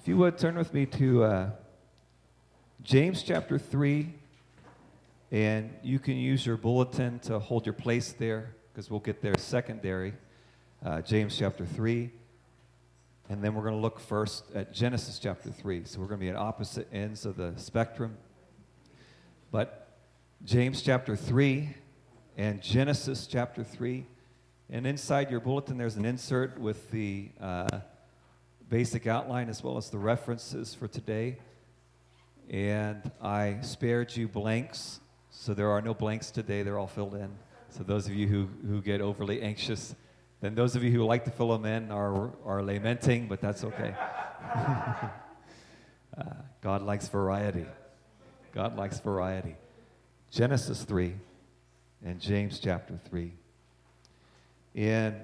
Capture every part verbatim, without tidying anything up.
If you would, turn with me to uh, James chapter three, and you can use your bulletin to hold your place there, because we'll get there secondary. Uh, James chapter three, and then we're going to look first at Genesis chapter three. So we're going to be at opposite ends of the spectrum. But James chapter three and Genesis chapter three, and inside your bulletin there's an insert with the uh, basic outline as well as the references for today. And I spared you blanks, so there are no blanks today. They're all filled in. So those of you who, who get overly anxious, then those of you who like to fill them in are, are lamenting, but that's okay. uh, God likes variety. God likes variety. Genesis three and James chapter three. And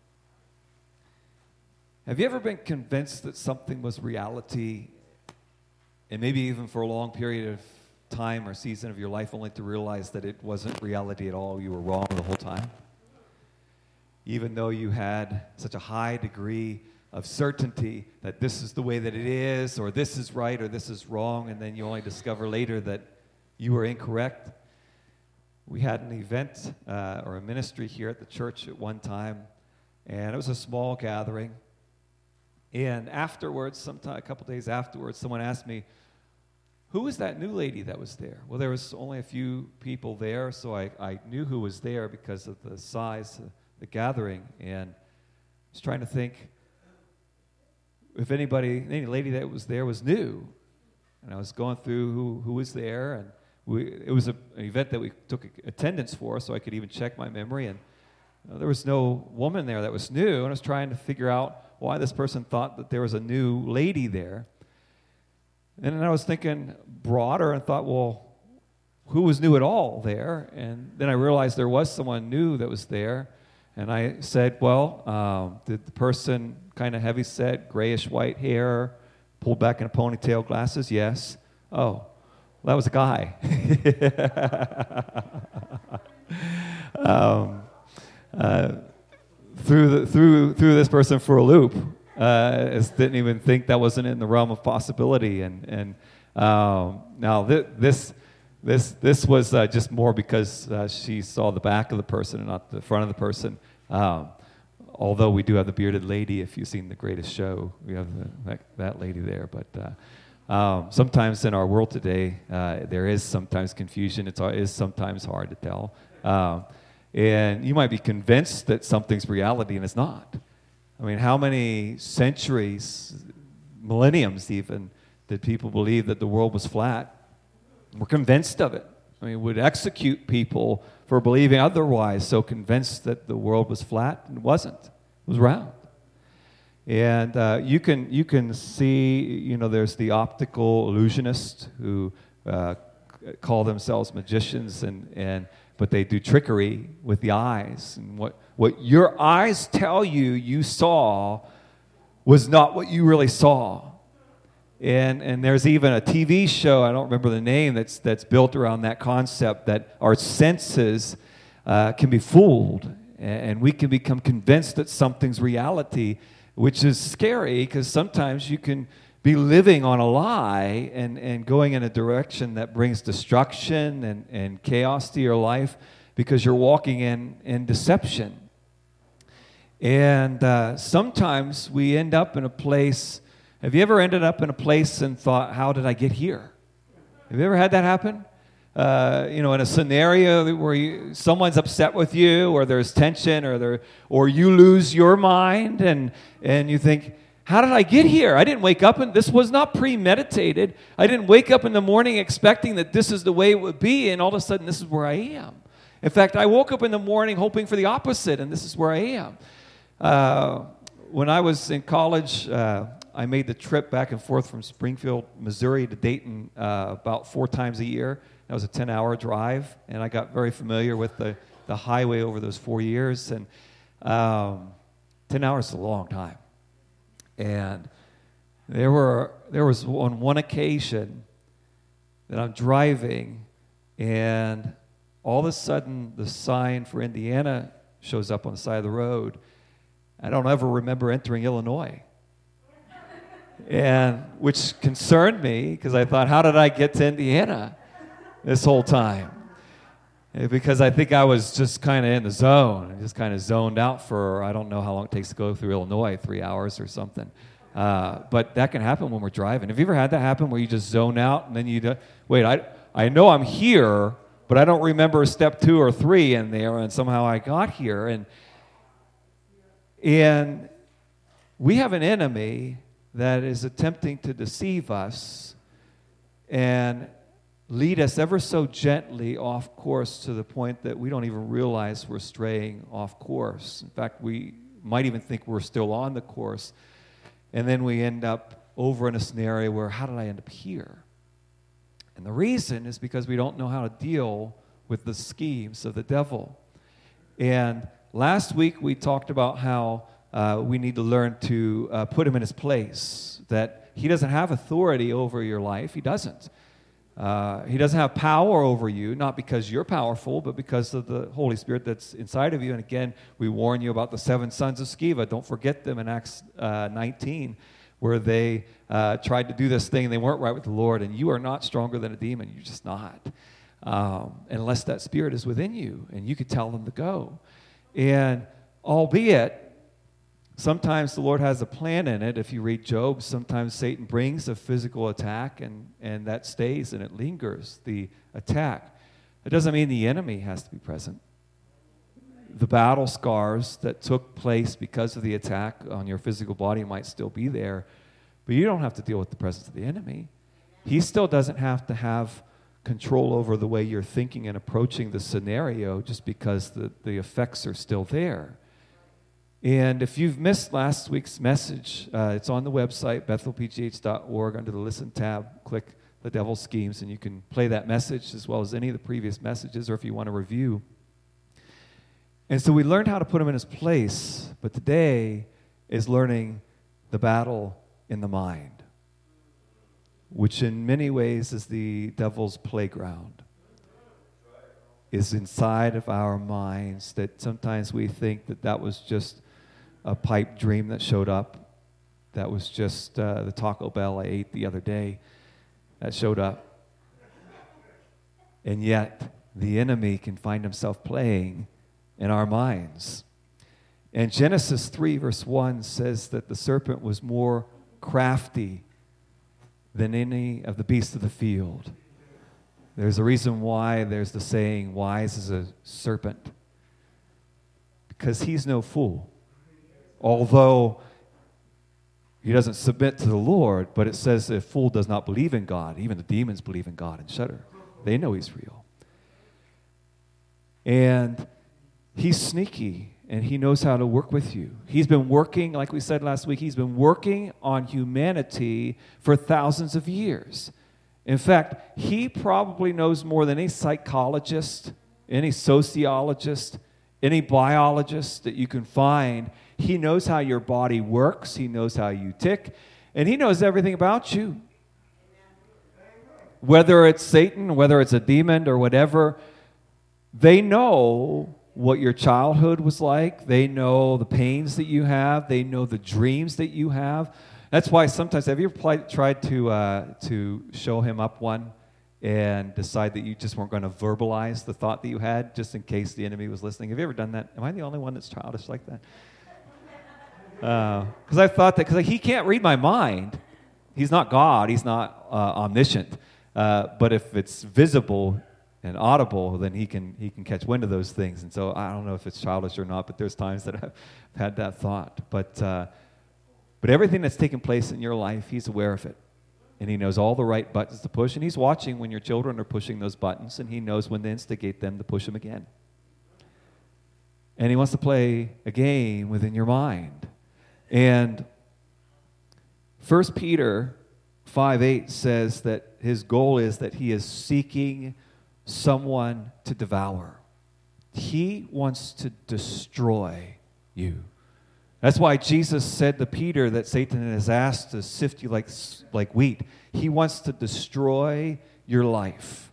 have you ever been convinced that something was reality, and maybe even for a long period of time or season of your life, only to realize that it wasn't reality at all? You were wrong the whole time. Even though you had such a high degree of certainty that this is the way that it is, or this is right, or this is wrong, and then you only discover later that you were incorrect. We had an event uh, or a ministry here at the church at one time, and it was a small gathering. And afterwards, sometime a couple days afterwards, someone asked me, who was that new lady that was there? Well, there was only a few people there, so I, I knew who was there because of the size of the gathering. And I was trying to think if anybody, any lady that was there was new. And I was going through who, who was there, and we, it was a, an event that we took attendance for, so I could even check my memory. And uh, there was no woman there that was new, and I was trying to figure out why this person thought that there was a new lady there. And then I was thinking broader and thought, well, who was new at all there? And then I realized there was someone new that was there. And I said, well, um, did the person kind of heavy-set, grayish white hair, pulled back in a ponytail, glasses? Yes. Oh, well, that was a guy. um, uh, threw, the, threw, threw this person for a loop. Uh, didn't even think that wasn't in the realm of possibility. And, and um, now th- this... This this was uh, just more because uh, she saw the back of the person and not the front of the person. Um, although we do have the bearded lady, if you've seen The Greatest Show, we have the, that, that lady there. But uh, um, sometimes in our world today, uh, there is sometimes confusion. It's, it is sometimes hard to tell. Um, and you might be convinced that something's reality and it's not. I mean, how many centuries, millenniums even, did people believe that the world was flat? We're convinced of it. I mean, would execute people for believing otherwise, so convinced that the world was flat, and it wasn't. It was round. And uh, you can you can see, you know, there's the optical illusionists who uh, call themselves magicians, and, and but they do trickery with the eyes. And what, what your eyes tell you you saw was not what you really saw. And and there's even a T V show, I don't remember the name, that's that's built around that concept that our senses uh, can be fooled, and we can become convinced that something's reality, which is scary because sometimes you can be living on a lie and, and going in a direction that brings destruction and, and chaos to your life because you're walking in, in deception. And uh, sometimes we end up in a place. Have you ever ended up in a place and thought, how did I get here? Have you ever had that happen? Uh, you know, in a scenario where you, someone's upset with you, or there's tension, or there, or you lose your mind, and and you think, how did I get here? I didn't wake up, and this was not premeditated. I didn't wake up in the morning expecting that this is the way it would be, and all of a sudden, this is where I am. In fact, I woke up in the morning hoping for the opposite, and this is where I am. Uh, when I was in college, uh, I made the trip back and forth from Springfield, Missouri to Dayton uh, about four times a year. That was a ten-hour drive, and I got very familiar with the, the highway over those four years. And um, ten hours is a long time. And there were there was on one occasion that I'm driving, and all of a sudden the sign for Indiana shows up on the side of the road. I don't ever remember entering Illinois. and which concerned me because I thought, how did I get to Indiana this whole time? Because I think I was just kind of in the zone, just kind of zoned out for, I don't know how long it takes to go through Illinois, three hours or something. Uh, but that can happen when we're driving. Have you ever had that happen where you just zone out and then you, do, wait, I, I know I'm here, but I don't remember step two or three in there, and somehow I got here. And, and we have an enemy that is attempting to deceive us and lead us ever so gently off course to the point that we don't even realize we're straying off course. In fact, we might even think we're still on the course, and then we end up over in a scenario where, how did I end up here? And the reason is because we don't know how to deal with the schemes of the devil. And last week we talked about how uh, we need to learn to uh, put him in his place, that he doesn't have authority over your life. He doesn't. Uh, he doesn't have power over you, not because you're powerful, but because of the Holy Spirit that's inside of you. And again, we warn you about the seven sons of Sceva. Don't forget them in Acts uh, nineteen, where they uh, tried to do this thing and they weren't right with the Lord. And you are not stronger than a demon. You're just not. Um, unless that spirit is within you, and you could tell them to go. And albeit, sometimes the Lord has a plan in it. If you read Job, sometimes Satan brings a physical attack, and, and that stays and it lingers, the attack. It doesn't mean the enemy has to be present. The battle scars that took place because of the attack on your physical body might still be there, but you don't have to deal with the presence of the enemy. He still doesn't have to have control over the way you're thinking and approaching the scenario just because the, the effects are still there. And if you've missed last week's message, uh, it's on the website, bethel p g h dot org. Under the Listen tab, click The Devil's Schemes, and you can play that message as well as any of the previous messages, or if you want to review. And so we learned how to put him in his place, but today is learning the battle in the mind, which in many ways is the devil's playground, is inside of our minds, that sometimes we think that that was just a pipe dream that showed up. That was just uh, the Taco Bell I ate the other day that showed up. And yet, the enemy can find himself playing in our minds. And Genesis three, verse one says that the serpent was more crafty than any of the beasts of the field. There's a reason why there's the saying, wise as a serpent. Because he's no fool. Although he doesn't submit to the Lord, but it says a fool does not believe in God. Even the demons believe in God and shudder. They know he's real. And he's sneaky, and he knows how to work with you. He's been working, like we said last week, he's been working on humanity for thousands of years. In fact, he probably knows more than any psychologist, any sociologist, any biologist that you can find. He knows how your body works. He knows how you tick. And he knows everything about you. Whether it's Satan, whether it's a demon or whatever, they know what your childhood was like. They know the pains that you have. They know the dreams that you have. That's why sometimes, have you ever played, tried to uh, to show him up one and decide that you just weren't going to verbalize the thought that you had just in case the enemy was listening? Have you ever done that? Am I the only one that's childish like that? Because uh, I thought that, because he can't read my mind. He's not God. He's not uh, omniscient. Uh, but if it's visible and audible, then he can he can catch wind of those things. And so I don't know if it's childish or not, but there's times that I've had that thought. But uh, but everything that's taken place in your life, he's aware of it. And he knows all the right buttons to push. And he's watching when your children are pushing those buttons, and he knows when to instigate them to push them again. And he wants to play a game within your mind. And First Peter five eight says that his goal is that he is seeking someone to devour. He wants to destroy you. That's why Jesus said to Peter that Satan has asked to sift you like, like wheat. He wants to destroy your life.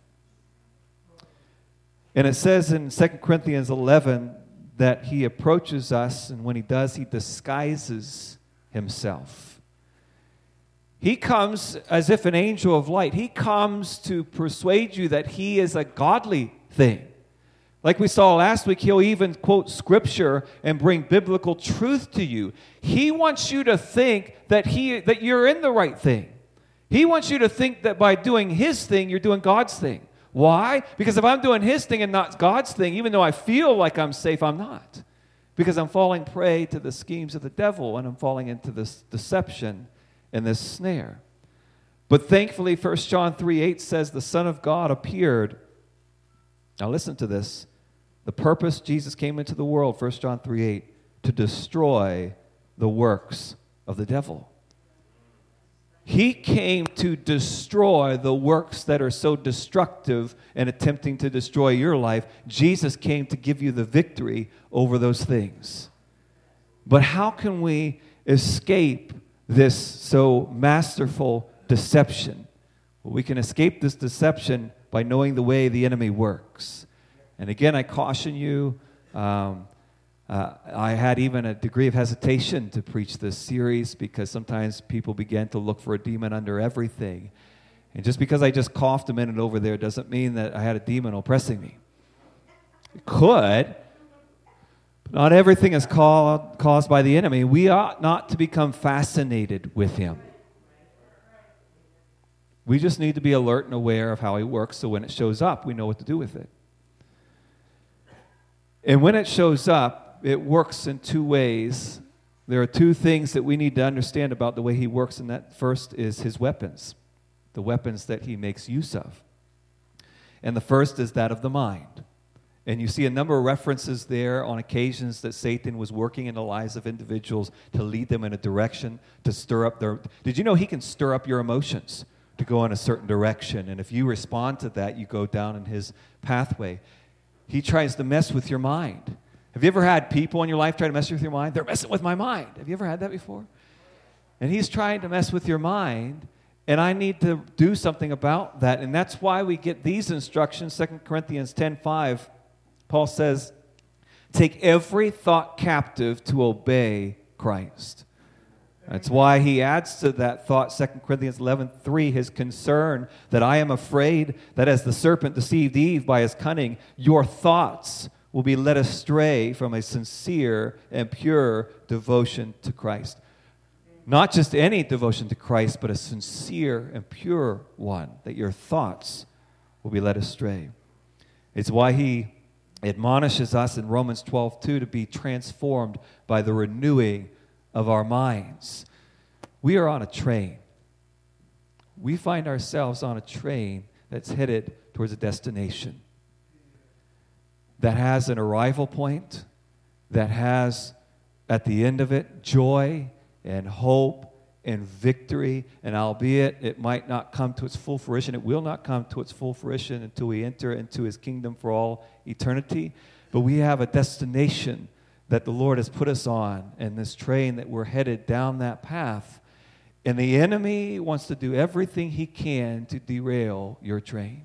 And it says in Second Corinthians eleven that he approaches us, and when he does, he disguises himself. He comes as if an angel of light. He comes to persuade you that he is a godly thing. Like we saw last week, he'll even quote scripture and bring biblical truth to you. He wants you to think that he that you're in the right thing. He wants you to think that by doing his thing, you're doing God's thing. Why? Because if I'm doing his thing and not God's thing, even though I feel like I'm safe, I'm not. Because I'm falling prey to the schemes of the devil, and I'm falling into this deception and this snare. But thankfully, First John three eight says the Son of God appeared. Now listen to this. The purpose Jesus came into the world, First John three eight, to destroy the works of the devil. He came to destroy the works that are so destructive and attempting to destroy your life. Jesus came to give you the victory over those things. But how can we escape this so masterful deception? Well, we can escape this deception by knowing the way the enemy works. And again, I caution you, um, uh, I had even a degree of hesitation to preach this series because sometimes people begin to look for a demon under everything. And just because I just coughed a minute over there doesn't mean that I had a demon oppressing me. It could, but not everything is called, caused by the enemy. We ought not to become fascinated with him. We just need to be alert and aware of how he works so when it shows up, we know what to do with it. And when it shows up, it works in two ways. There are two things that we need to understand about the way he works, and that first is his weapons, the weapons that he makes use of. And the first is that of the mind. And you see a number of references there on occasions that Satan was working in the lives of individuals to lead them in a direction, to stir up their... Did you know he can stir up your emotions to go in a certain direction? And if you respond to that, you go down in his pathway. He tries to mess with your mind. Have you ever had people in your life try to mess with your mind? They're messing with my mind. Have you ever had that before? And he's trying to mess with your mind, and I need to do something about that. And that's why we get these instructions. Second Corinthians ten five, Paul says, take every thought captive to obey Christ. That's why he adds to that thought, Second Corinthians eleven three, his concern that I am afraid that as the serpent deceived Eve by his cunning, your thoughts will be led astray from a sincere and pure devotion to Christ. Not just any devotion to Christ, but a sincere and pure one, that your thoughts will be led astray. It's why he admonishes us in Romans twelve two to be transformed by the renewing of our minds. We are on a train. We find ourselves on a train that's headed towards a destination that has an arrival point, that has at the end of it joy and hope and victory. And albeit it might not come to its full fruition, it will not come to its full fruition until we enter into his kingdom for all eternity. But we have a destination that the Lord has put us on, and this train that we're headed down that path. And the enemy wants to do everything he can to derail your train.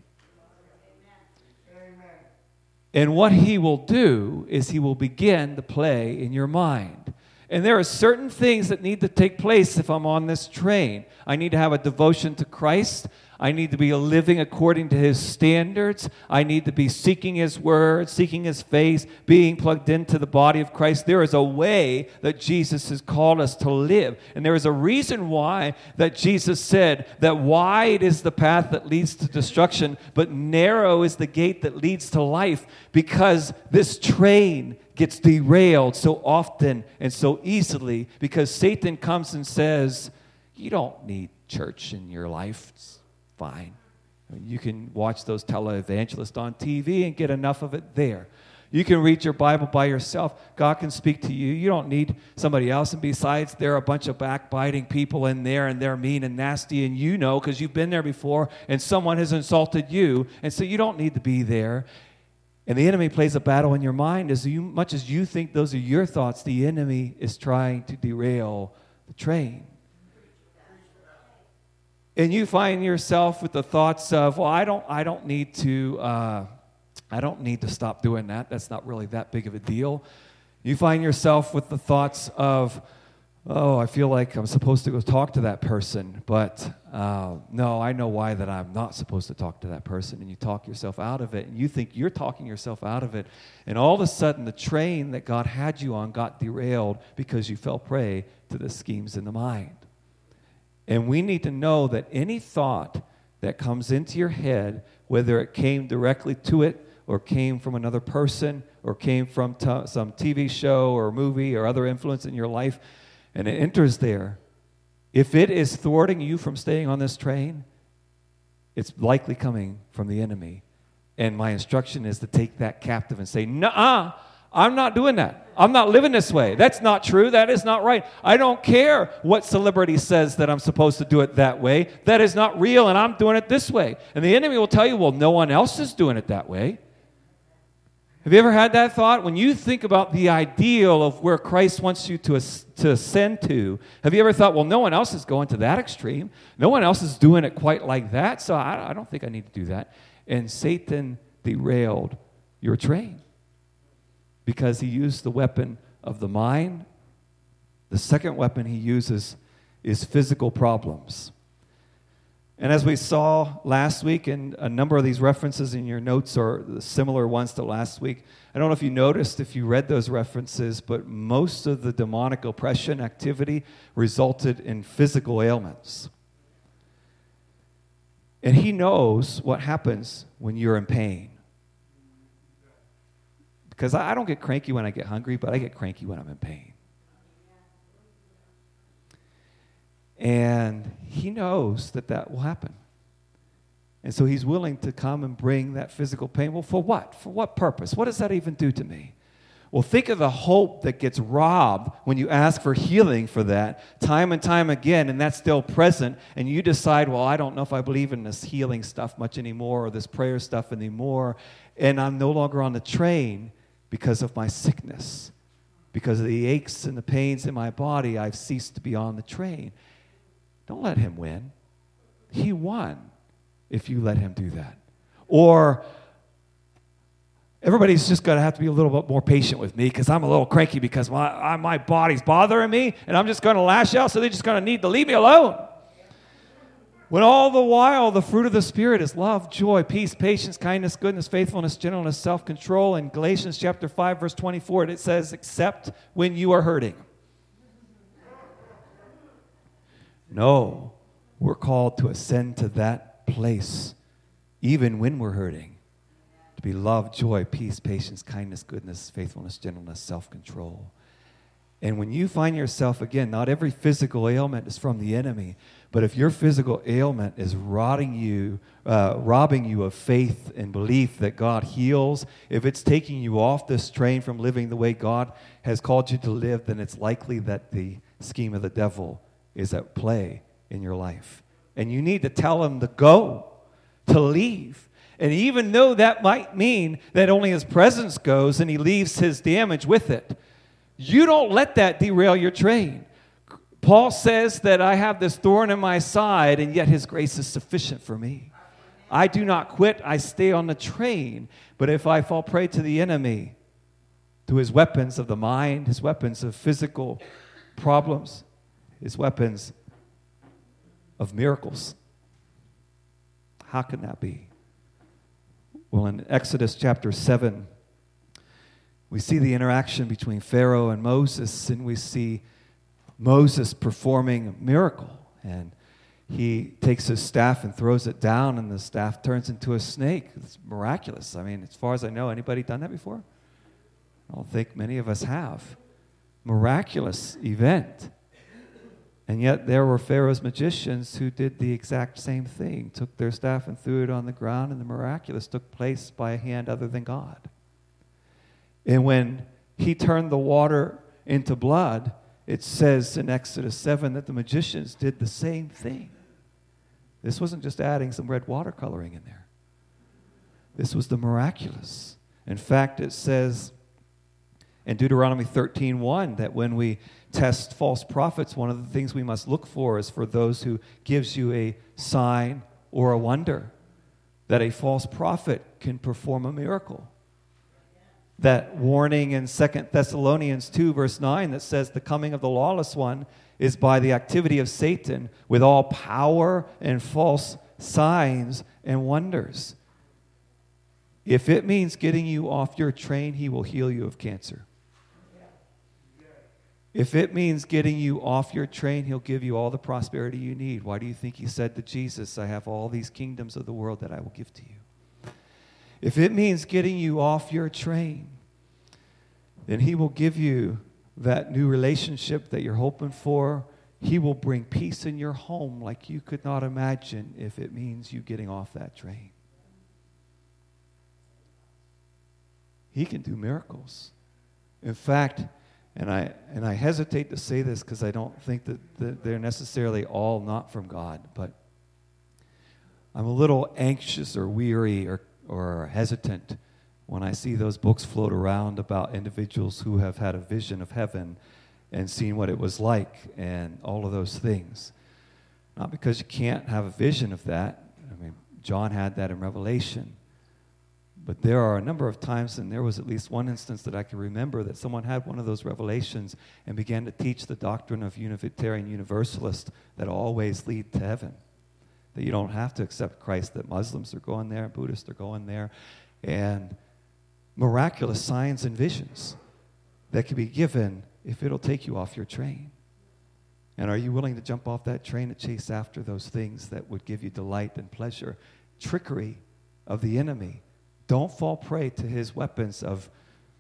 Amen. And what he will do is he will begin to play in your mind. And there are certain things that need to take place if I'm on this train. I need to have a devotion to Christ. I need to be living according to his standards. I need to be seeking his word, seeking his face, being plugged into the body of Christ. There is a way that Jesus has called us to live. And there is a reason why that Jesus said that wide is the path that leads to destruction, but narrow is the gate that leads to life, because this train gets derailed so often and so easily because Satan comes and says, you don't need church in your life. It's fine. I mean, you can watch those televangelists on T V and get enough of it there. You can read your Bible by yourself. God can speak to you. You don't need somebody else. And besides, there are a bunch of backbiting people in there, and they're mean and nasty, and you know because you've been there before, and someone has insulted you, and so you don't need to be there. And the enemy plays a battle in your mind. As you, much as you think those are your thoughts, the enemy is trying to derail the train. And you find yourself with the thoughts of, well, I don't, I don't need to, uh, I don't need to stop doing that. That's not really that big of a deal. You find yourself with the thoughts of, oh, I feel like I'm supposed to go talk to that person, but uh, no, I know why that I'm not supposed to talk to that person. And you talk yourself out of it, and you think you're talking yourself out of it. And all of a sudden, the train that God had you on got derailed because you fell prey to the schemes in the mind. And we need to know that any thought that comes into your head, whether it came directly to it or came from another person or came from t- some T V show or movie or other influence in your life, and it enters there, if it is thwarting you from staying on this train, it's likely coming from the enemy. And my instruction is to take that captive and say, nuh-uh, I'm not doing that. I'm not living this way. That's not true. That is not right. I don't care what celebrity says that I'm supposed to do it that way. That is not real, and I'm doing it this way. And the enemy will tell you, well, no one else is doing it that way. Have you ever had that thought? When you think about the ideal of where Christ wants you to, as- to ascend to, have you ever thought, well, no one else is going to that extreme. No one else is doing it quite like that, so I, I don't think I need to do that. And Satan derailed your train because he used the weapon of the mind. The second weapon he uses is physical problems. And as we saw last week, and a number of these references in your notes are similar ones to last week. I don't know if you noticed if you read those references, but most of the demonic oppression activity resulted in physical ailments. And he knows what happens when you're in pain. Because I don't get cranky when I get hungry, but I get cranky when I'm in pain. And he knows that that will happen. And so he's willing to come and bring that physical pain. Well, for what? For what purpose? What does that even do to me? Well, think of the hope that gets robbed when you ask for healing for that time and time again, and that's still present, and you decide, well, I don't know if I believe in this healing stuff much anymore or this prayer stuff anymore, and I'm no longer on the train because of my sickness. Because of the aches and the pains in my body, I've ceased to be on the train. Don't let him win. He won if you let him do that. Or everybody's just going to have to be a little bit more patient with me because I'm a little cranky because my, I, my body's bothering me, and I'm just going to lash out, so they're just going to need to leave me alone. When all the while the fruit of the Spirit is love, joy, peace, patience, kindness, goodness, faithfulness, gentleness, self-control. In Galatians chapter five, verse twenty-four, it says, except when you are hurting. No, we're called to ascend to that place, even when we're hurting, to be love, joy, peace, patience, kindness, goodness, faithfulness, gentleness, self-control. And when you find yourself, again, not every physical ailment is from the enemy, but if your physical ailment is rotting you, uh, robbing you of faith and belief that God heals, if it's taking you off this train from living the way God has called you to live, then it's likely that the scheme of the devil is at play in your life. And you need to tell him to go, to leave. And even though that might mean that only his presence goes and he leaves his damage with it, you don't let that derail your train. Paul says that I have this thorn in my side, and yet his grace is sufficient for me. I do not quit. I stay on the train. But if I fall prey to the enemy, to his weapons of the mind, his weapons of physical problems, his weapons of miracles, how can that be? Well, in Exodus chapter seven, we see the interaction between Pharaoh and Moses, and we see Moses performing a miracle. And he takes his staff and throws it down, and the staff turns into a snake. It's miraculous. I mean, as far as I know, anybody done that before? I don't think many of us have. Miraculous event. And yet there were Pharaoh's magicians who did the exact same thing, took their staff and threw it on the ground, and the miraculous took place by a hand other than God. And when he turned the water into blood, it says in Exodus seven that the magicians did the same thing. This wasn't just adding some red watercoloring in there. This was the miraculous. In fact, it says in Deuteronomy thirteen one that when we test false prophets, one of the things we must look for is for those who gives you a sign or a wonder, that a false prophet can perform a miracle. that warning in Second Thessalonians two, verse nine, that says the coming of the lawless one is by the activity of Satan with all power and false signs and wonders. If it means getting you off your train, he will heal you of cancer. If it means getting you off your train, he'll give you all the prosperity you need. Why do you think he said to Jesus, I have all these kingdoms of the world that I will give to you? If it means getting you off your train, then he will give you that new relationship that you're hoping for. He will bring peace in your home like you could not imagine if it means you getting off that train. He can do miracles. In fact, and I and I hesitate to say this because I don't think that, that they're necessarily all not from God, but I'm a little anxious or weary or, or hesitant when I see those books float around about individuals who have had a vision of heaven and seen what it was like and all of those things. Not because you can't have a vision of that. I mean, John had that in Revelation. But there are a number of times, and there was at least one instance that I can remember, that someone had one of those revelations and began to teach the doctrine of Unitarian Universalist that always lead to heaven. That you don't have to accept Christ, that Muslims are going there, Buddhists are going there, and miraculous signs and visions that can be given if it'll take you off your train. And are you willing to jump off that train to chase after those things that would give you delight and pleasure? Trickery of the enemy. Don't fall prey to his weapons of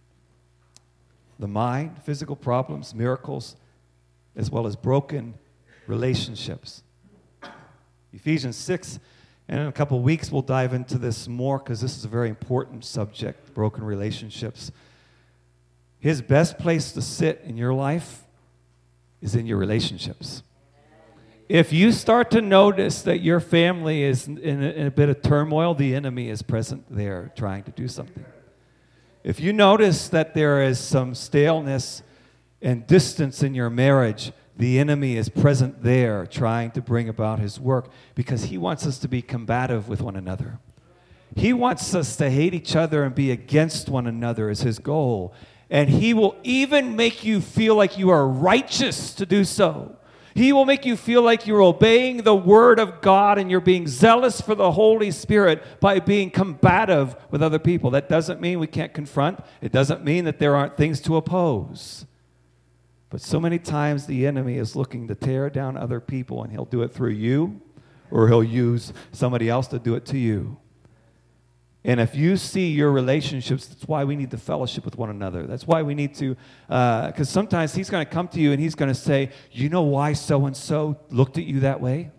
the mind, physical problems, miracles, as well as broken relationships. Ephesians six, and in a couple of weeks we'll dive into this more because this is a very important subject, broken relationships. His best place to sit in your life is in your relationships. If you start to notice that your family is in a, in a bit of turmoil, the enemy is present there trying to do something. If you notice that there is some staleness and distance in your marriage, the enemy is present there trying to bring about his work because he wants us to be combative with one another. He wants us to hate each other and be against one another is his goal. And he will even make you feel like you are righteous to do so. He will make you feel like you're obeying the Word of God and you're being zealous for the Holy Spirit by being combative with other people. That doesn't mean we can't confront. It doesn't mean that there aren't things to oppose. But so many times the enemy is looking to tear down other people, and he'll do it through you, or he'll use somebody else to do it to you. And if you see your relationships, that's why we need to fellowship with one another. That's why we need to, because uh, sometimes he's going to come to you and he's going to say, you know why so-and-so looked at you that way?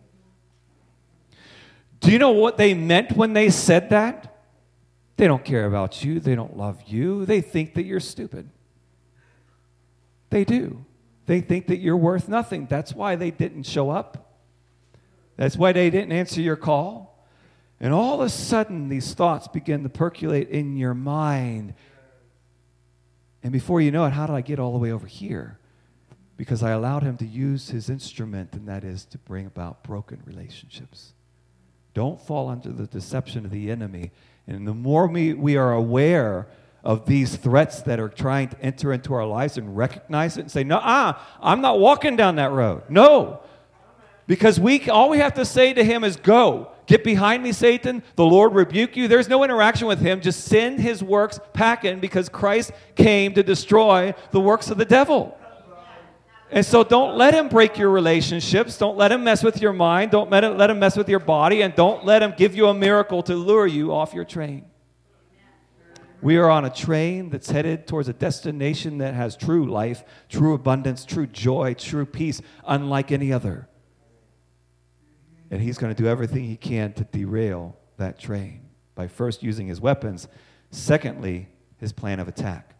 Do you know what they meant when they said that? They don't care about you. They don't love you. They think that you're stupid. They do. They think that you're worth nothing. That's why they didn't show up. That's why they didn't answer your call. And all of a sudden, these thoughts begin to percolate in your mind. And before you know it, how did I get all the way over here? Because I allowed him to use his instrument, and that is to bring about broken relationships. Don't fall under the deception of the enemy. And the more we, we are aware of these threats that are trying to enter into our lives and recognize it and say, no, ah, I'm not walking down that road. No. Because we all we have to say to him is, go. Get behind me, Satan. The Lord rebuke you. There's no interaction with him. Just send his works packing because Christ came to destroy the works of the devil. And so don't let him break your relationships. Don't let him mess with your mind. Don't let him, let him mess with your body. And don't let him give you a miracle to lure you off your train. We are on a train that's headed towards a destination that has true life, true abundance, true joy, true peace, unlike any other. And he's going to do everything he can to derail that train by first using his weapons, secondly, his plan of attack.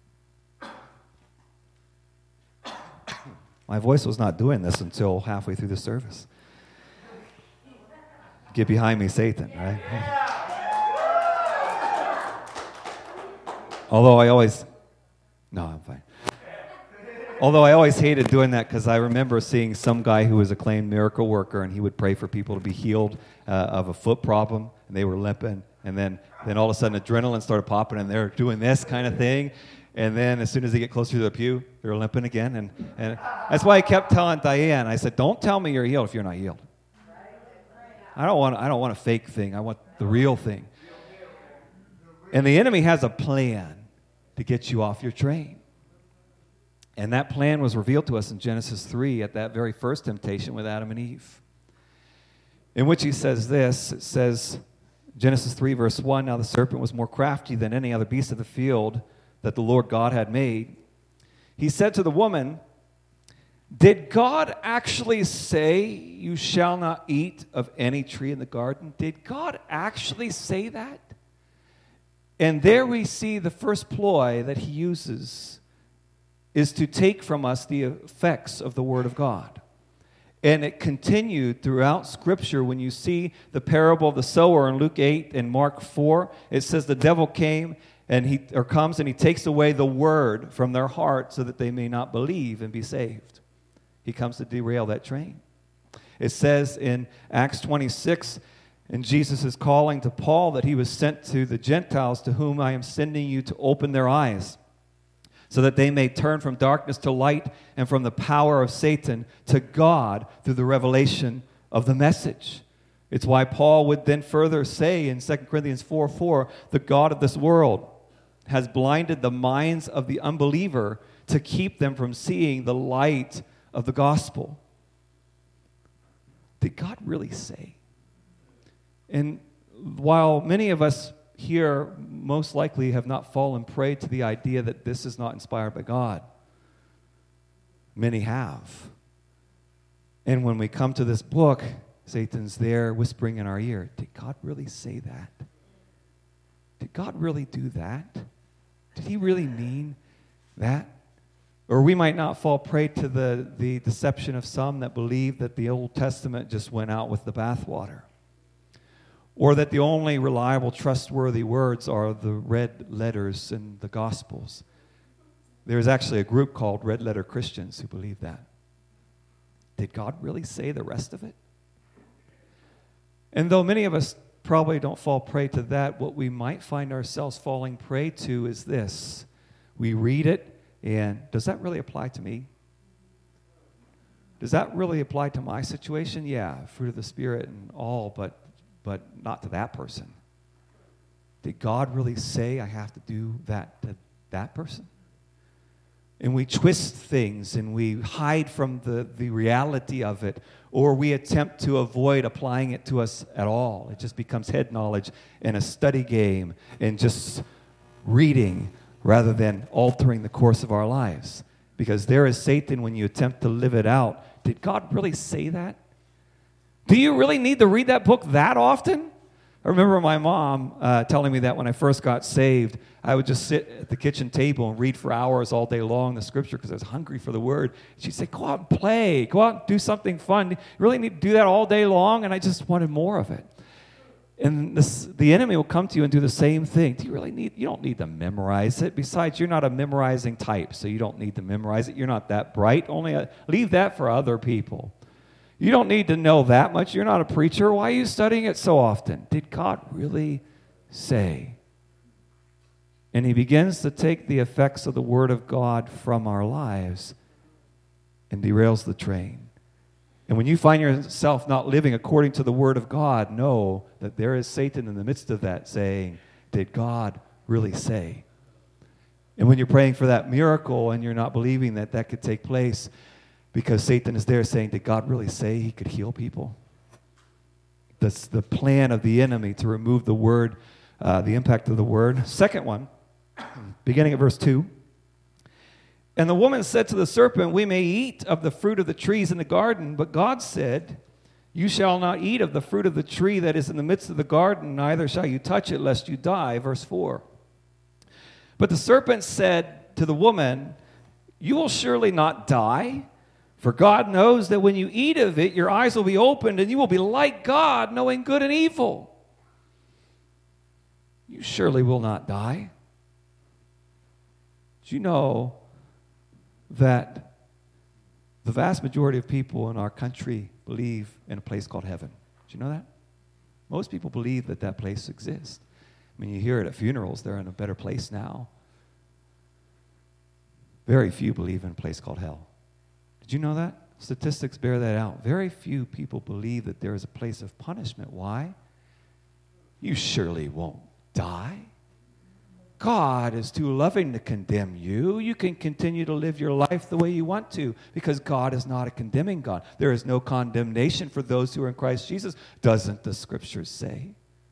My voice was not doing this until halfway through the service. Get behind me, Satan, right? Although I always, no, I'm fine. Although I always hated doing that because I remember seeing some guy who was a claimed miracle worker, and he would pray for people to be healed uh, of a foot problem, and they were limping. And then Then all of a sudden adrenaline started popping and they're doing this kind of thing. And then as soon as they get closer to the pew, they're limping again. And, and that's why I kept telling Diane, I said, don't tell me you're healed if you're not healed. I don't want, I don't want a fake thing. I want the real thing. And the enemy has a plan to get you off your train. And that plan was revealed to us in Genesis three at that very first temptation with Adam and Eve, in which he says this. It says, Genesis three, verse one, now the serpent was more crafty than any other beast of the field that the Lord God had made. He said to the woman, did God actually say you shall not eat of any tree in the garden? Did God actually say that? And there we see the first ploy that he uses is to take from us the effects of the Word of God. And it continued throughout Scripture. When you see the parable of the sower in Luke eight and Mark four, it says the devil came and he or comes and he takes away the word from their heart so that they may not believe and be saved. He comes to derail that train. It says in Acts twenty-six, and Jesus is calling to Paul that he was sent to the Gentiles, to whom I am sending you to open their eyes, so that they may turn from darkness to light and from the power of Satan to God through the revelation of the message. It's why Paul would then further say in Second Corinthians four four, the God of this world has blinded the minds of the unbeliever to keep them from seeing the light of the gospel. Did God really say? And while many of us here most likely have not fallen prey to the idea that this is not inspired by God, many have. And when we come to this book, Satan's there whispering in our ear, did God really say that? Did God really do that? Did he really mean that? Or we might not fall prey to the, the deception of some that believe that the Old Testament just went out with the bathwater, or that the only reliable, trustworthy words are the red letters in the Gospels. There's actually a group called Red Letter Christians who believe that. Did God really say the rest of it? And though many of us probably don't fall prey to that, what we might find ourselves falling prey to is this. We read it, and does that really apply to me? Does that really apply to my situation? Yeah, fruit of the Spirit and all, but but not to that person. Did God really say I have to do that to that person? And we twist things and we hide from the, the reality of it, or we attempt to avoid applying it to us at all. It just becomes head knowledge and a study game and just reading rather than altering the course of our lives. Because there is Satan when you attempt to live it out. Did God really say that? Do you really need to read that book that often? I remember my mom uh, telling me that when I first got saved, I would just sit at the kitchen table and read for hours all day long the Scripture because I was hungry for the Word. She'd say, go out and play. Go out and do something fun. You really need to do that all day long? And I just wanted more of it. And this, the enemy will come to you and do the same thing. Do you really need, you don't need to memorize it. Besides, you're not a memorizing type, so you don't need to memorize it. You're not that bright. Only a, leave that for other people. You don't need to know that much. You're not a preacher. Why are you studying it so often? Did God really say? And he begins to take the effects of the Word of God from our lives and derails the train. And when you find yourself not living according to the Word of God, know that there is Satan in the midst of that saying, did God really say? And when you're praying for that miracle and you're not believing that that could take place, because Satan is there saying, did God really say he could heal people? That's the plan of the enemy to remove the word, uh, the impact of the word. Second one, beginning at verse two. And the woman said to the serpent, we may eat of the fruit of the trees in the garden, but God said, you shall not eat of the fruit of the tree that is in the midst of the garden, neither shall you touch it, lest you die. Verse four. But the serpent said to the woman, you will surely not die. For God knows that when you eat of it, your eyes will be opened, and you will be like God, knowing good and evil. You surely will not die. Do you know that the vast majority of people in our country believe in a place called heaven? Do you know that? Most people believe that that place exists. I mean, you hear it at funerals. They're in a better place now. Very few believe in a place called hell. Did you know that? Statistics bear that out. Very few people believe that there is a place of punishment. Why? You surely won't die. God is too loving to condemn you. You can continue to live your life the way you want to because God is not a condemning God. There is no condemnation for those who are in Christ Jesus, doesn't the Scriptures say?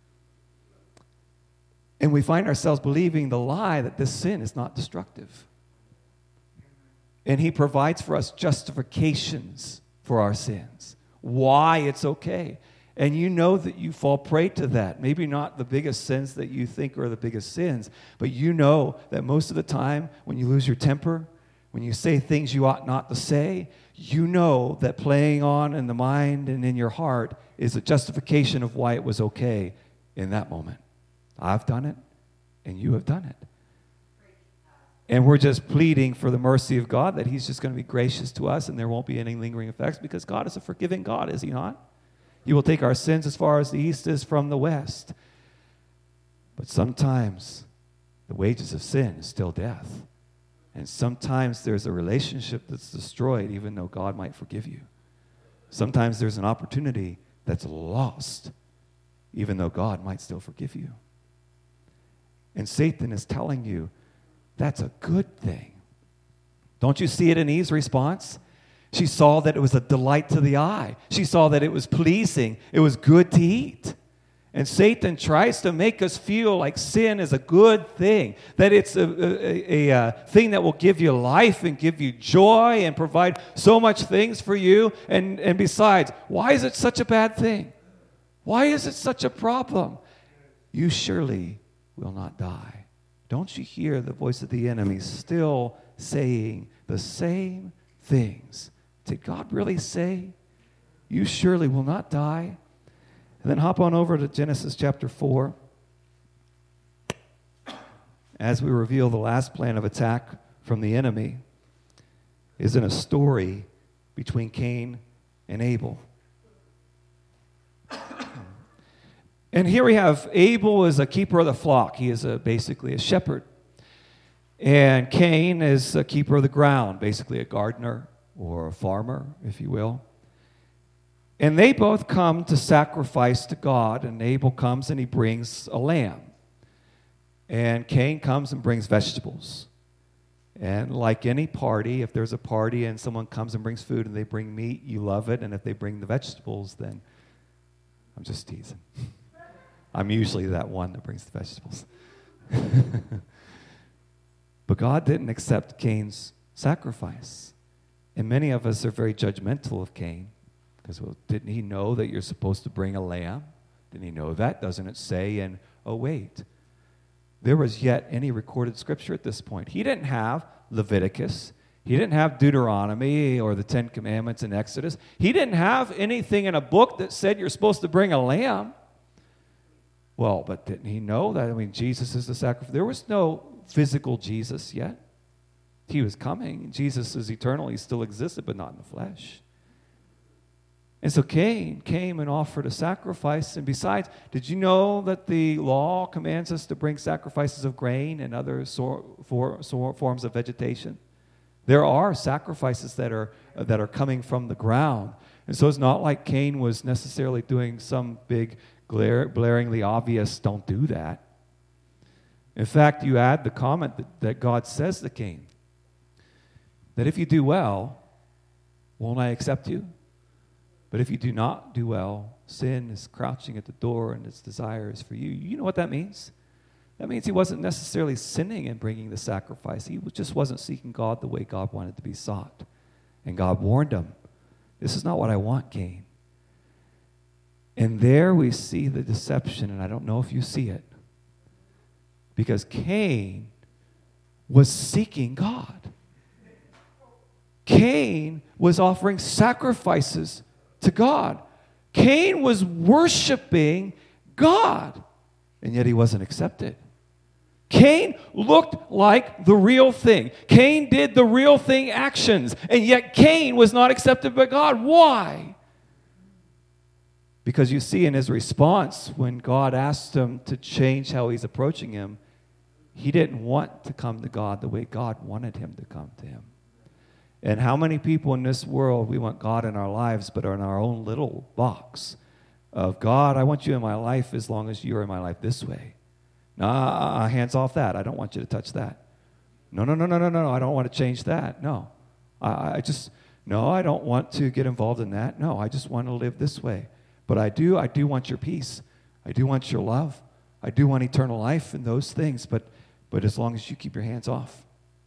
And we find ourselves believing the lie that this sin is not destructive. And he provides for us justifications for our sins, why it's okay. And you know that you fall prey to that. Maybe not the biggest sins that you think are the biggest sins, but you know that most of the time when you lose your temper, when you say things you ought not to say, you know that playing on in the mind and in your heart is a justification of why it was okay in that moment. I've done it, and you have done it. And we're just pleading for the mercy of God that he's just going to be gracious to us and there won't be any lingering effects because God is a forgiving God, is he not? He will take our sins as far as the east is from the west. But sometimes the wages of sin is still death. And sometimes there's a relationship that's destroyed even though God might forgive you. Sometimes there's an opportunity that's lost even though God might still forgive you. And Satan is telling you that's a good thing. Don't you see it in Eve's response? She saw that it was a delight to the eye. She saw that it was pleasing. It was good to eat. And Satan tries to make us feel like sin is a good thing, that it's a, a, a, a thing that will give you life and give you joy and provide so much things for you. And, and besides, why is it such a bad thing? Why is it such a problem? You surely will not die. Don't you hear the voice of the enemy still saying the same things? Did God really say, you surely will not die? And then hop on over to Genesis chapter four. As we reveal the last plan of attack from the enemy is in a story between Cain and Abel. And here we have Abel is a keeper of the flock. He is a, basically a shepherd. And Cain is a keeper of the ground, basically a gardener or a farmer, if you will. And they both come to sacrifice to God. And Abel comes and he brings a lamb. And Cain comes and brings vegetables. And like any party, if there's a party and someone comes and brings food and they bring meat, you love it. And if they bring the vegetables, then I'm just teasing. I'm usually that one that brings the vegetables. But God didn't accept Cain's sacrifice. And many of us are very judgmental of Cain. Because, well, didn't he know that you're supposed to bring a lamb? Didn't he know that? Doesn't it say, and, oh, wait. There was yet any recorded scripture at this point. He didn't have Leviticus. He didn't have Deuteronomy or the Ten Commandments in Exodus. He didn't have anything in a book that said you're supposed to bring a lamb. Well, but didn't he know that? I mean, Jesus is the sacrifice. There was no physical Jesus yet. He was coming. Jesus is eternal. He still existed, but not in the flesh. And so Cain came and offered a sacrifice. And besides, did you know that the law commands us to bring sacrifices of grain and other sor- for, sor- forms of vegetation? There are sacrifices that are, uh, that are coming from the ground. And so it's not like Cain was necessarily doing some big glare, blaringly obvious, don't do that. In fact, you add the comment that, that God says to Cain, that if you do well, won't I accept you? But if you do not do well, sin is crouching at the door and its desire is for you. You know what that means? That means he wasn't necessarily sinning in bringing the sacrifice. He just wasn't seeking God the way God wanted to be sought. And God warned him, this is not what I want, Cain. And there we see the deception, and I don't know if you see it. Because Cain was seeking God. Cain was offering sacrifices to God. Cain was worshiping God, and yet he wasn't accepted. Cain looked like the real thing. Cain did the real thing actions, and yet Cain was not accepted by God. Why? Because you see in his response, when God asked him to change how he's approaching him, he didn't want to come to God the way God wanted him to come to him. And how many people in this world, we want God in our lives, but are in our own little box of, God, I want you in my life as long as you're in my life this way. Nah, hands off that. I don't want you to touch that. No, no, no, no, no, no, I don't want to change that. No. I, I just, no, I don't want to get involved in that. No, I just want to live this way. But I do, I do want your peace. I do want your love. I do want eternal life and those things, but, but as long as you keep your hands off.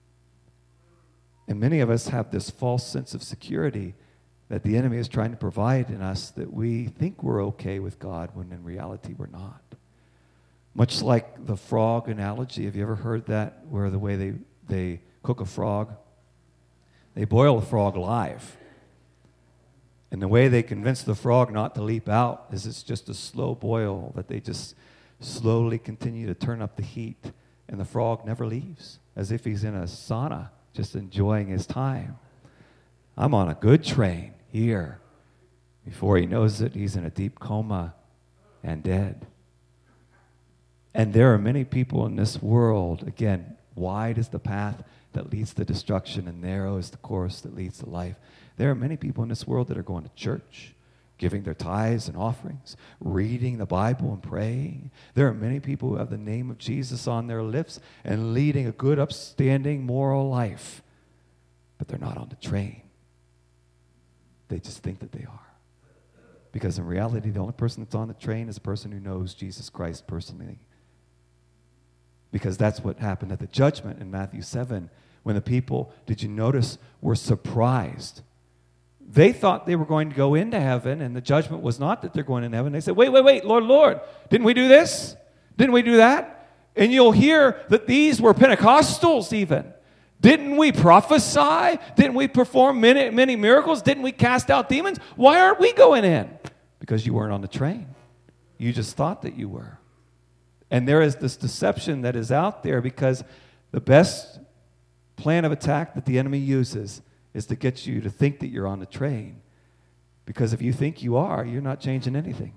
And many of us have this false sense of security that the enemy is trying to provide in us, that we think we're okay with God when in reality we're not. Much like the frog analogy. Have you ever heard that, where the way they, they cook a frog? They boil a frog alive. And the way they convince the frog not to leap out is it's just a slow boil that they just slowly continue to turn up the heat, and the frog never leaves, as if he's in a sauna, just enjoying his time. I'm on a good train here. Before he knows it, he's in a deep coma and dead. And there are many people in this world, again, wide is the path that leads to destruction, and narrow is the course that leads to life. There are many people in this world that are going to church, giving their tithes and offerings, reading the Bible and praying. There are many people who have the name of Jesus on their lips and leading a good, upstanding, moral life. But they're not on the train. They just think that they are. Because in reality, the only person that's on the train is a person who knows Jesus Christ personally. Because that's what happened at the judgment in Matthew seven, when the people, did you notice, were surprised. They thought they were going to go into heaven, and the judgment was not that they're going into heaven. They said, wait, wait, wait, Lord, Lord, didn't we do this? Didn't we do that? And you'll hear that these were Pentecostals even. Didn't we prophesy? Didn't we perform many, many miracles? Didn't we cast out demons? Why aren't we going in? Because you weren't on the train. You just thought that you were. And there is this deception that is out there, because the best plan of attack that the enemy uses is to get you to think that you're on the train. Because if you think you are, you're not changing anything.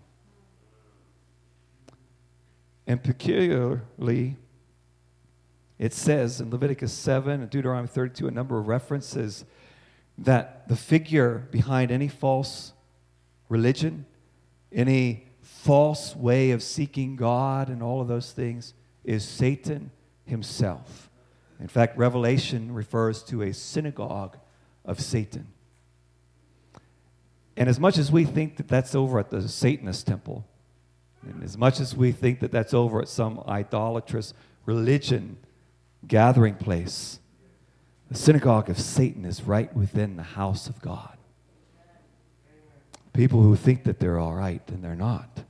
And peculiarly, it says in Leviticus seven and Deuteronomy thirty-two, a number of references, that the figure behind any false religion, any false way of seeking God and all of those things, is Satan himself. In fact, Revelation refers to a synagogue of Satan. And as much as we think that that's over at the Satanist temple, and as much as we think that that's over at some idolatrous religion gathering place, the synagogue of Satan is right within the house of God. People who think that they're all right, and they're not.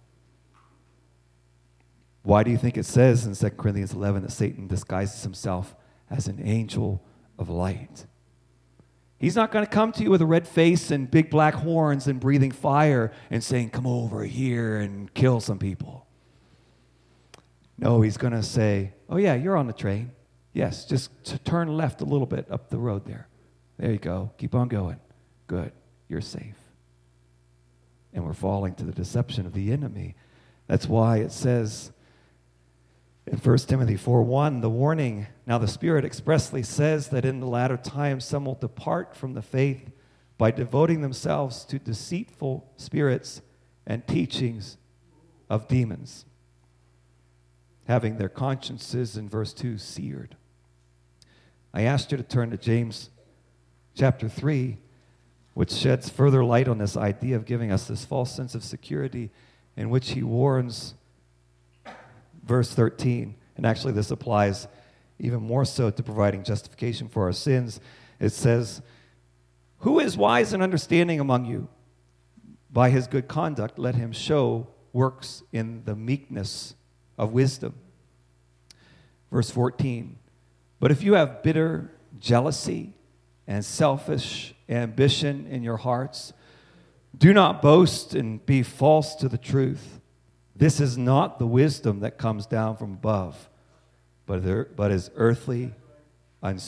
Why do you think it says in Second Corinthians eleven that Satan disguises himself as an angel of light? He's not going to come to you with a red face and big black horns and breathing fire and saying, come over here and kill some people. No, he's going to say, oh yeah, you're on the train. Yes, just to turn left a little bit up the road there. There you go. Keep on going. Good. You're safe. And we're falling to the deception of the enemy. That's why it says in First Timothy four one, the warning, now the Spirit expressly says that in the latter times some will depart from the faith by devoting themselves to deceitful spirits and teachings of demons, having their consciences, in verse two, seared. I asked you to turn to James chapter three, which sheds further light on this idea of giving us this false sense of security, in which he warns, verse thirteen, and actually this applies even more so to providing justification for our sins. It says, who is wise and understanding among you? By his good conduct, let him show works in the meekness of wisdom. Verse fourteen, but if you have bitter jealousy and selfish ambition in your hearts, do not boast and be false to the truth. This is not the wisdom that comes down from above, but, there, but is earthly,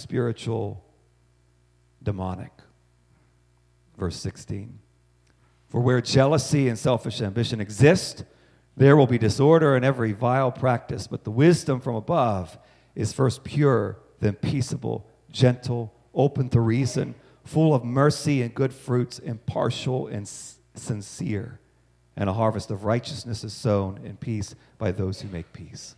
unspiritual, demonic. Verse sixteen, For where jealousy and selfish ambition exist, there will be disorder and every vile practice. But the wisdom from above is first pure, then peaceable, gentle, open to reason, full of mercy and good fruits, impartial and s- sincere. And a harvest of righteousness is sown in peace by those who make peace.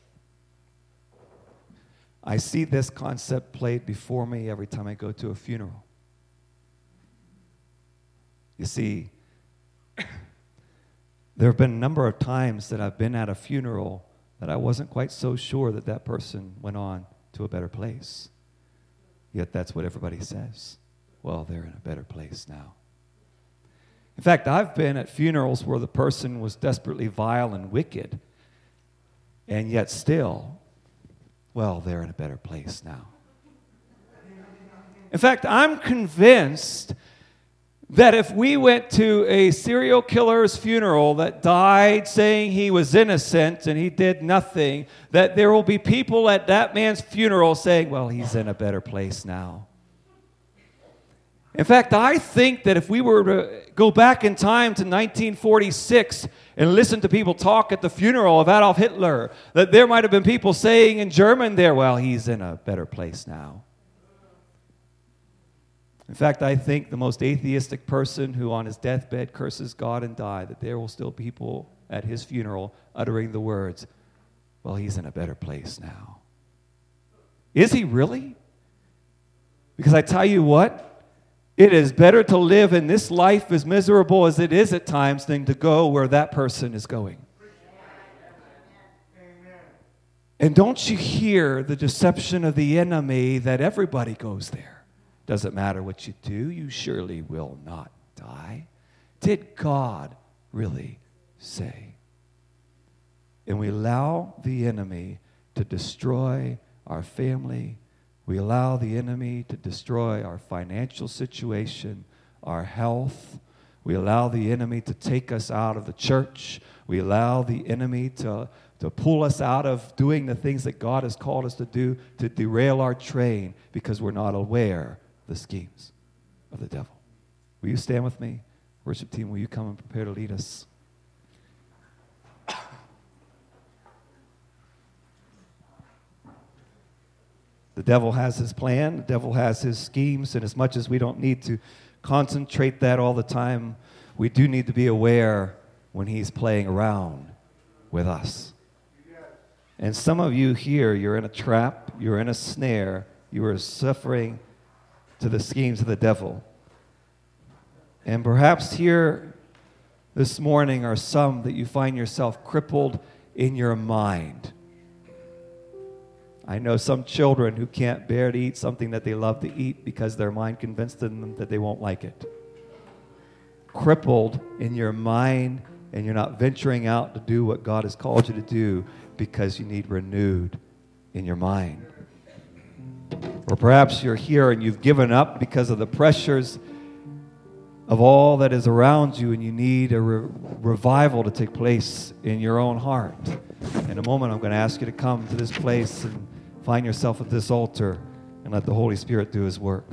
I see this concept played before me every time I go to a funeral. You see, there have been a number of times that I've been at a funeral that I wasn't quite so sure that that person went on to a better place. Yet that's what everybody says. Well, they're in a better place now. In fact, I've been at funerals where the person was desperately vile and wicked, and yet still, well, they're in a better place now. In fact, I'm convinced that if we went to a serial killer's funeral that died saying he was innocent and he did nothing, that there will be people at that man's funeral saying, well, he's in a better place now. In fact, I think that if we were to go back in time to nineteen forty-six and listen to people talk at the funeral of Adolf Hitler, that there might have been people saying in German there, well, he's in a better place now. In fact, I think the most atheistic person who on his deathbed curses God and died, that there will still be people at his funeral uttering the words, well, he's in a better place now. Is he really? Because I tell you what, it is better to live in this life as miserable as it is at times than to go where that person is going. And don't you hear the deception of the enemy that everybody goes there? Doesn't matter what you do, you surely will not die. Did God really say? And we allow the enemy to destroy our family. We allow the enemy to destroy our financial situation, our health. We allow the enemy to take us out of the church. We allow the enemy to, to pull us out of doing the things that God has called us to do, to derail our train because we're not aware of the schemes of the devil. Will you stand with me? Worship team, will you come and prepare to lead us? The devil has his plan. The devil has his schemes. And as much as we don't need to concentrate that all the time, we do need to be aware when he's playing around with us. And some of you here, you're in a trap. You're in a snare. You are suffering to the schemes of the devil. And perhaps here this morning are some that you find yourself crippled in your mind. I know some children who can't bear to eat something that they love to eat because their mind convinced them that they won't like it. Crippled in your mind, and you're not venturing out to do what God has called you to do because you need renewed in your mind. Or perhaps you're here and you've given up because of the pressures of all that is around you, and you need a re- revival to take place in your own heart. In a moment, I'm going to ask you to come to this place and find yourself at this altar and let the Holy Spirit do his work.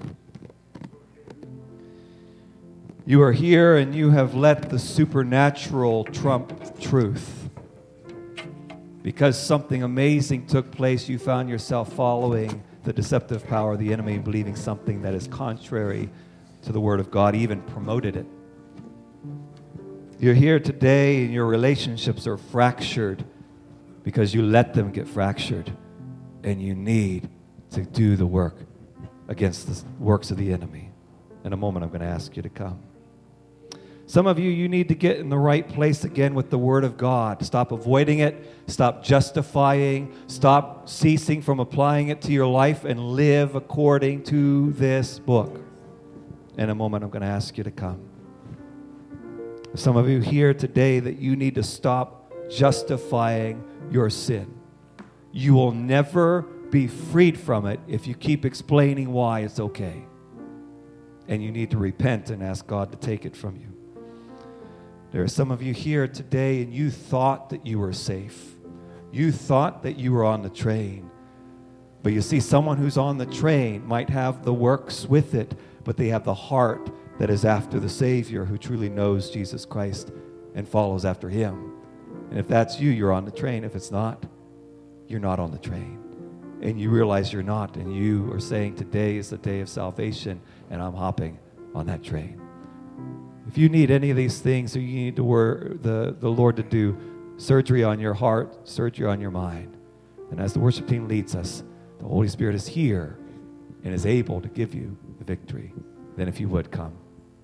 You are here and you have let the supernatural trump truth. Because something amazing took place, you found yourself following the deceptive power of the enemy, believing something that is contrary to the Word of God, even promoted it. You're here today and your relationships are fractured because you let them get fractured, and you need to do the work against the works of the enemy. In a moment, I'm going to ask you to come. Some of you, you need to get in the right place again with the Word of God. Stop avoiding it. Stop justifying. Stop ceasing from applying it to your life and live according to this book. In a moment, I'm going to ask you to come. Some of you here today that you need to stop justifying your sin. You will never be freed from it if you keep explaining why it's okay. And you need to repent and ask God to take it from you. There are some of you here today and you thought that you were safe. You thought that you were on the train. But you see, someone who's on the train might have the works with it, but they have the heart that is after the Savior who truly knows Jesus Christ and follows after him. And if that's you, you're on the train. If it's not, you're not on the train. And you realize you're not, and you are saying today is the day of salvation, and I'm hopping on that train. If you need any of these things, or you need to work, the, the Lord to do surgery on your heart, surgery on your mind, and as the worship team leads us, the Holy Spirit is here and is able to give you the victory. Then if you would come.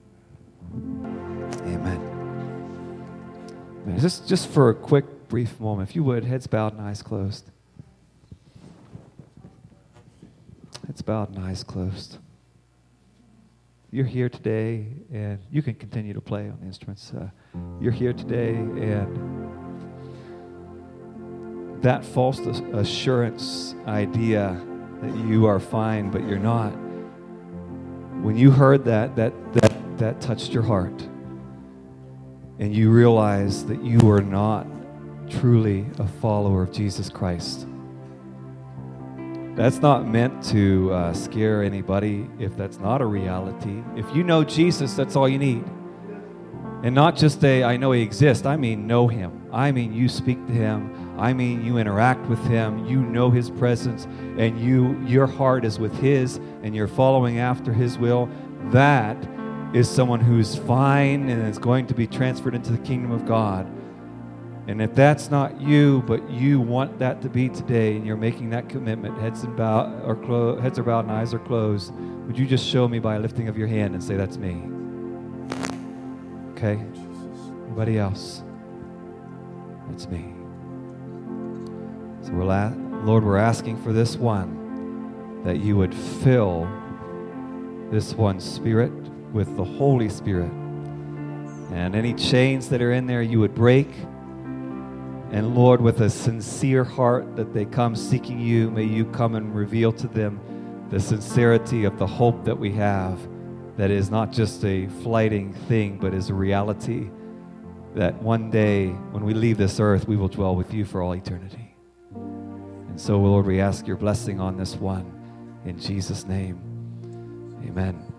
Amen. Just, just for a quick, brief moment, if you would, heads bowed and eyes closed. Heads bowed and eyes closed. You're here today, and you can continue to play on the instruments. Uh, you're here today, and that false assurance idea that you are fine, but you're not. When you heard that, that that that touched your heart, and you realized that you are not truly a follower of Jesus Christ. That's not meant to uh, scare anybody if that's not a reality. If you know Jesus, that's all you need. And not just a, I know he exists. I mean, know him. I mean, you speak to him. I mean, you interact with him. You know his presence, and you, your heart is with his, and you're following after his will. That is someone who's fine and is going to be transferred into the kingdom of God. And if that's not you, but you want that to be today, and you're making that commitment, heads and bow or clo- heads are bowed and eyes are closed, would you just show me by a lifting of your hand and say, that's me? Okay. Anybody else? That's me. So we're la- Lord, we're asking for this one, that you would fill this one's spirit with the Holy Spirit. And any chains that are in there, you would break. And Lord, with a sincere heart that they come seeking you, may you come and reveal to them the sincerity of the hope that we have, that is not just a fleeting thing, but is a reality that one day when we leave this earth, we will dwell with you for all eternity. And so, Lord, we ask your blessing on this one. In Jesus' name, amen.